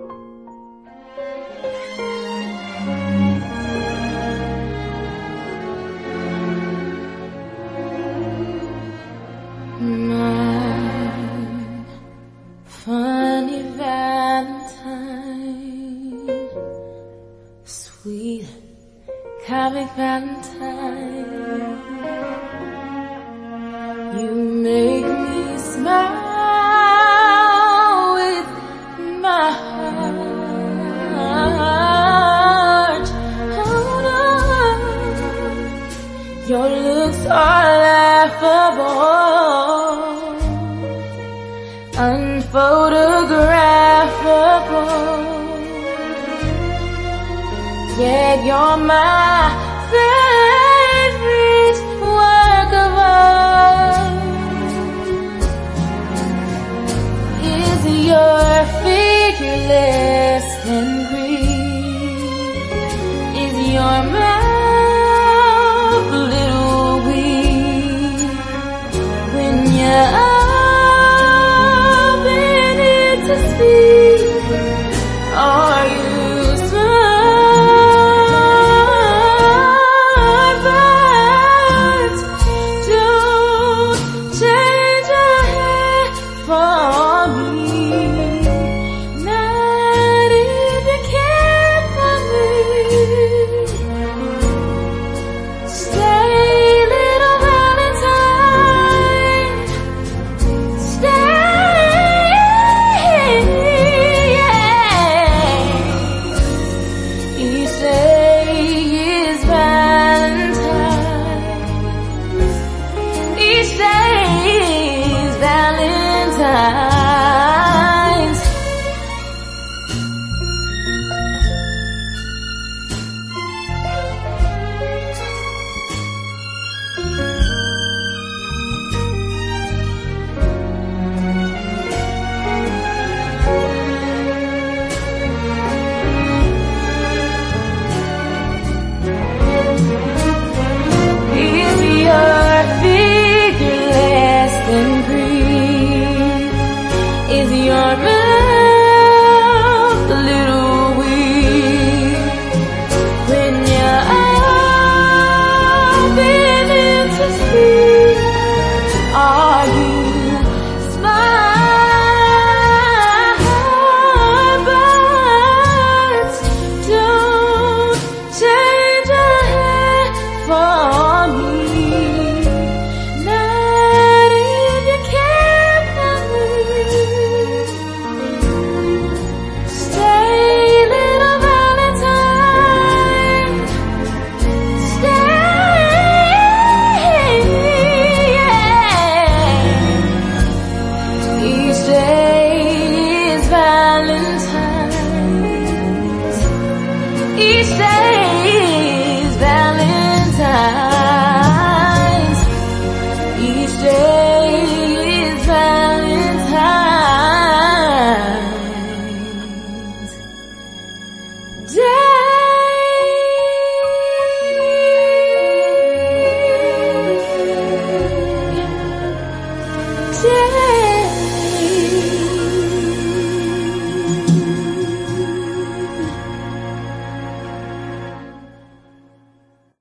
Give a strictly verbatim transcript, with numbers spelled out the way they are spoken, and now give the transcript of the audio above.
My funny Valentine, sweet comic Valentine, you make me smile with my heart. Oh, no. Your looks are laughable, unphotographable, yet you're my favorite work of art. Is your figure less than Greek? Is your mouth a little weak when you're to speak? Are you smart? But don't change a hair for me, not if you care for me. Stay, little Valentine, stay. Each day is Valentine's. Each day is Valentine's. Is your